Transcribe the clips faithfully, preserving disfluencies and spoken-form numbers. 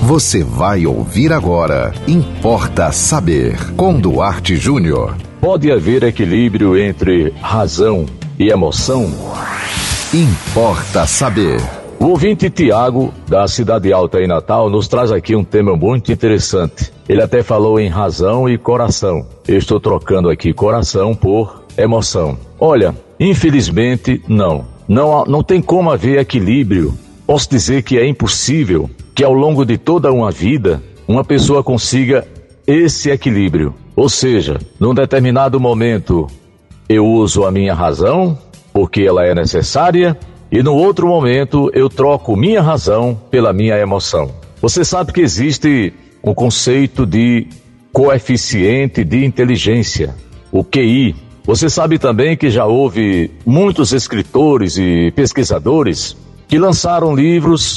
Você vai ouvir agora Importa Saber, com Duarte Júnior. Pode haver equilíbrio entre razão e emoção? Importa Saber. O ouvinte Tiago, da Cidade Alta em Natal, nos traz aqui um tema muito interessante. Ele até falou em razão e coração. Eu estou trocando aqui coração por emoção. Olha, infelizmente, não. Não, não tem como haver equilíbrio. Posso dizer que é impossível que ao longo de toda uma vida, uma pessoa consiga esse equilíbrio. Ou seja, num determinado momento, eu uso a minha razão, porque ela é necessária, e no outro momento, eu troco minha razão pela minha emoção. Você sabe que existe um conceito de coeficiente de inteligência, o Q I. Você sabe também que já houve muitos escritores e pesquisadores que lançaram livros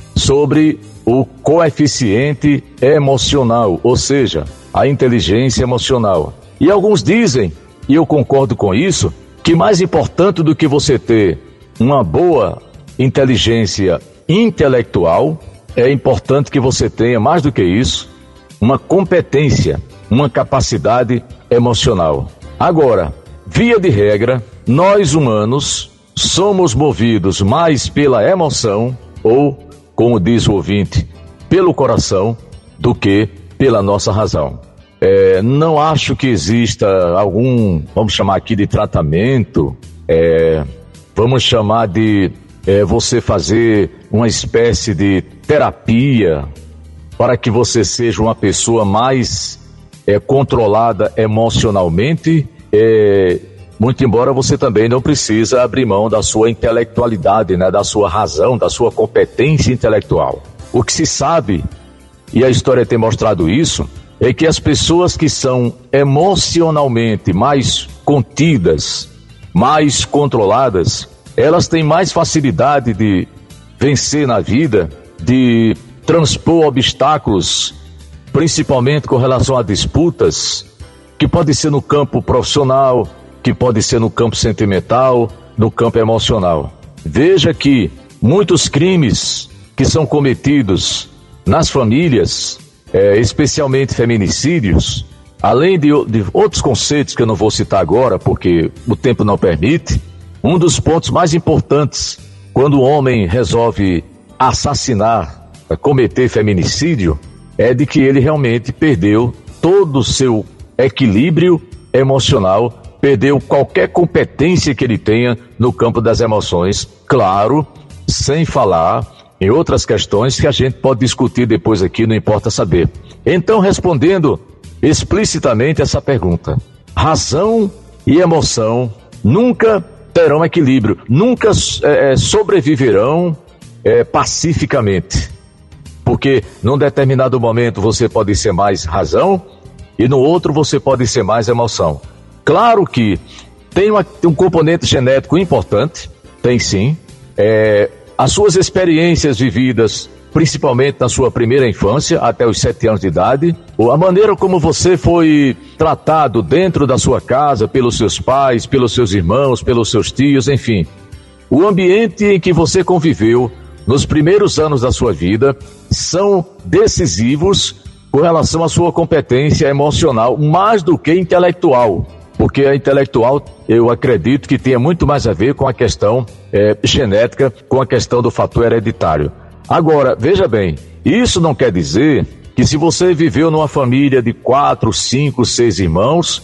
sobre o coeficiente emocional, ou seja, a inteligência emocional. E alguns dizem, e eu concordo com isso, que mais importante do que você ter uma boa inteligência intelectual, é importante que você tenha, mais do que isso, uma competência, uma capacidade emocional. Agora, via de regra, nós humanos somos movidos mais pela emoção, ou, como diz o ouvinte, pelo coração, do que pela nossa razão. É, não acho que exista algum, vamos chamar aqui de tratamento, é, vamos chamar de é, você fazer uma espécie de terapia para que você seja uma pessoa mais é, controlada emocionalmente, é, muito embora você também não precisa abrir mão da sua intelectualidade, né, da sua razão, da sua competência intelectual. O que se sabe, e a história tem mostrado isso, é que as pessoas que são emocionalmente mais contidas, mais controladas, elas têm mais facilidade de vencer na vida, de transpor obstáculos, principalmente com relação a disputas, que pode ser no campo profissional, que pode ser no campo sentimental, no campo emocional. Veja que muitos crimes que são cometidos nas famílias, é, especialmente feminicídios, além de, de outros conceitos que eu não vou citar agora, porque o tempo não permite, um dos pontos mais importantes quando o homem resolve assassinar, cometer feminicídio, é de que ele realmente perdeu todo o seu equilíbrio emocional, perdeu qualquer competência que ele tenha no campo das emoções, claro, sem falar em outras questões que a gente pode discutir depois aqui, não importa saber. Então, respondendo explicitamente essa pergunta, razão e emoção nunca terão equilíbrio, nunca é, sobreviverão é, pacificamente, porque num determinado momento você pode ser mais razão e no outro você pode ser mais emoção. Claro que tem uma, um componente genético importante, tem sim, é, as suas experiências vividas, principalmente na sua primeira infância, até os sete anos de idade, ou a maneira como você foi tratado dentro da sua casa, pelos seus pais, pelos seus irmãos, pelos seus tios, enfim. O ambiente em que você conviveu nos primeiros anos da sua vida são decisivos com relação à sua competência emocional, mais do que intelectual. Porque a intelectual, eu acredito que tenha muito mais a ver com a questão é, genética, com a questão do fator hereditário. Agora, veja bem, isso não quer dizer que se você viveu numa família de quatro, cinco, seis irmãos,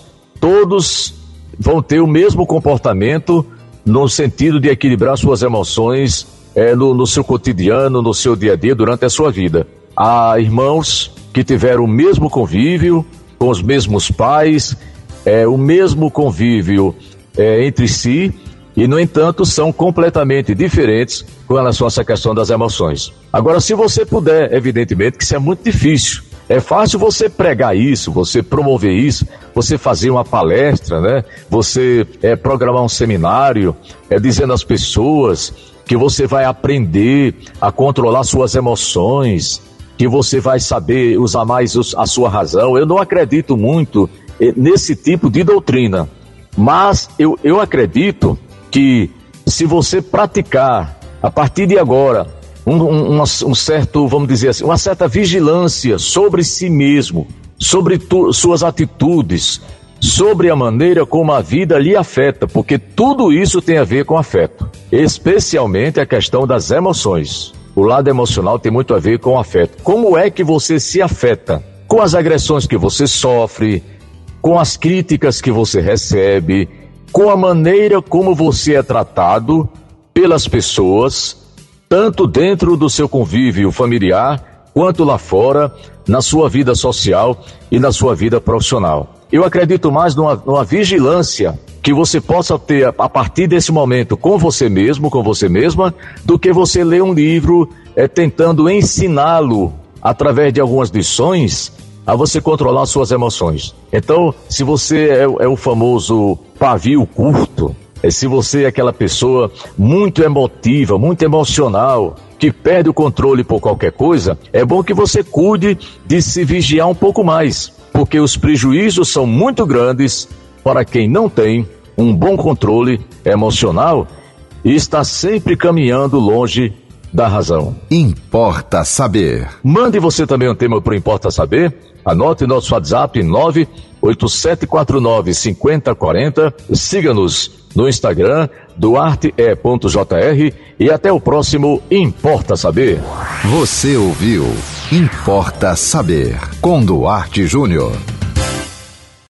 todos vão ter o mesmo comportamento no sentido de equilibrar suas emoções é, no, no seu cotidiano, no seu dia a dia, durante a sua vida. Há irmãos que tiveram o mesmo convívio com os mesmos pais, é, o mesmo convívio é, entre si, e, no entanto, são completamente diferentes com relação a essa questão das emoções. Agora, se você puder, evidentemente que isso é muito difícil. É fácil você pregar isso, você promover isso, você fazer uma palestra, né? Você é, programar um seminário, é, dizendo às pessoas que você vai aprender a controlar suas emoções, que você vai saber usar mais a sua razão. Eu não acredito muito nesse tipo de doutrina, mas eu, eu acredito que se você praticar a partir de agora um, um, um certo, vamos dizer assim, uma certa vigilância sobre si mesmo, sobre tu, suas atitudes, sobre a maneira como a vida lhe afeta, porque tudo isso tem a ver com afeto, especialmente a questão das emoções. O lado emocional tem muito a ver com o afeto. Como é que você se afeta? Com as agressões que você sofre, com as críticas que você recebe, com a maneira como você é tratado pelas pessoas, tanto dentro do seu convívio familiar, quanto lá fora, na sua vida social e na sua vida profissional. Eu acredito mais numa, numa vigilância que você possa ter a partir desse momento com você mesmo, com você mesma, do que você ler um livro é, tentando ensiná-lo através de algumas lições a você controlar suas emoções. Então, se você é, é o famoso pavio curto, é, se você é aquela pessoa muito emotiva, muito emocional, que perde o controle por qualquer coisa, é bom que você cuide de se vigiar um pouco mais, porque os prejuízos são muito grandes para quem não tem um bom controle emocional e está sempre caminhando longe da razão. Importa Saber. Mande você também um tema para o Importa Saber. Anote nosso WhatsApp nove oito sete quatro nove cinco zero quatro zero. Siga-nos no Instagram, duarte e ponto j r, e até o próximo Importa Saber. Você ouviu Importa Saber, com Duarte Júnior.